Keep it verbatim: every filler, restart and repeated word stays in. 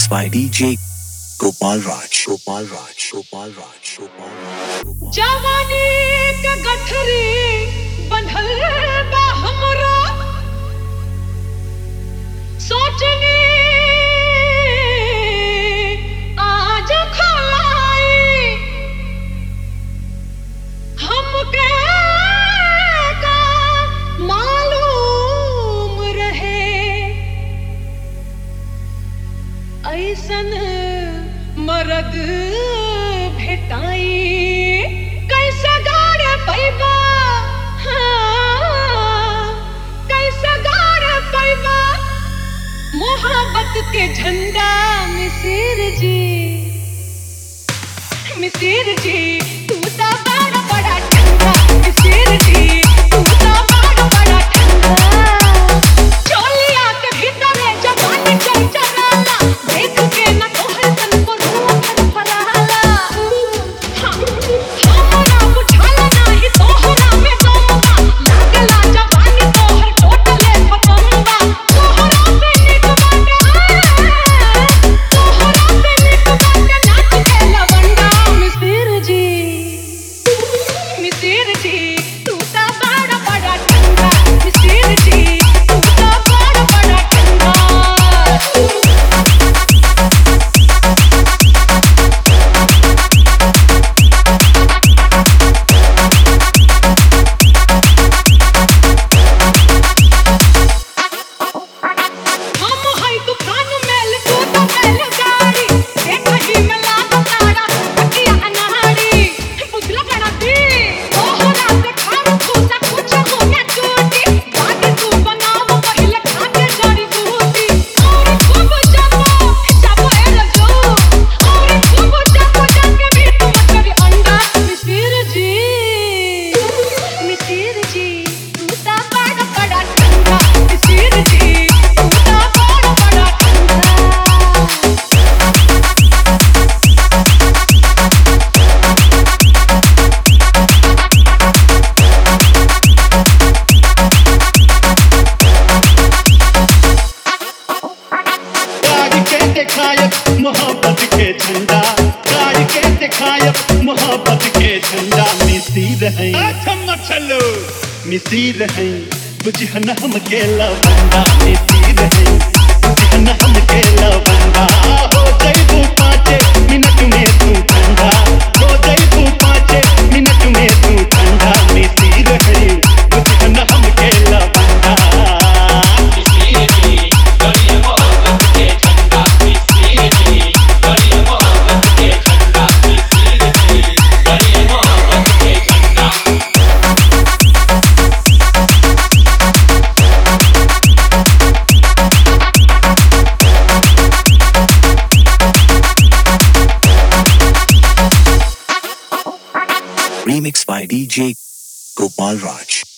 Remix by D J Gopal Raj, Gopal Raj, Gopal Raj, Gopal Raj. जवानी के गठरी बंधल बा हमरो सोचनी आज खलाई हमके का मालूम रहे ऐसन मरद भेटाई कैसे गाड़े पैबा हाँ, कैसे गाड़े पैबा मोहब्बत के झंडा मिसिर जी मिसिर जी तू तो बड़ा बड़ा ठंडा मिसिर जी तू तो बड़ा बड़ा ठंडा चोलिया के भीतर जवानी चल चलाला देख के न तोहर तन को रूह फरफराला हमरा बुझाला नाही तोहरा में दमबा लागला जवानी तोहर टोटले खतमबा तोहरा पे निक बाटे तोहरा पे निक बाटे नाच के लवंडा मिसिर जी मिसिर जी तू तो बड़ा बड़ा ठंडा मिसिर जी तू तो बड़ा बड़ा ठंडा हम हई तूफान मेल तू तो मेल गाड़ी एक ही में लाग तारा अकिया अनहारी बुझला बड़ा दी तोहरा से खार खुसा कुछ हो ना टूटी बाकी तू बनाव पहले खाके जड़ी बूटी और खूब जाबो जाबो ए रजो और खूब जाबो जाके भी तुम करी अंडा मिसिर जी मिसिर जी तू तो बड़ा बड़ा ठंडा मिसिर जी तू तो बड़ा बड़ा ठंडा गाड़ी के दिखायब मोहब्बत के झंडा गाड़ी के दिखायब मोहब्बत के झंडा मिसिर है चलो मिसिर है बुझन हम के लवंडा मिसिर है बुझन हम के लवंडा हो जइबू पाँचे मिनट में तू ठंडा हो जइबू पाँचे मिनट में तू ठंडा मिसिर है बुझन हम के लवंडा Remix by D J Gopal Raj.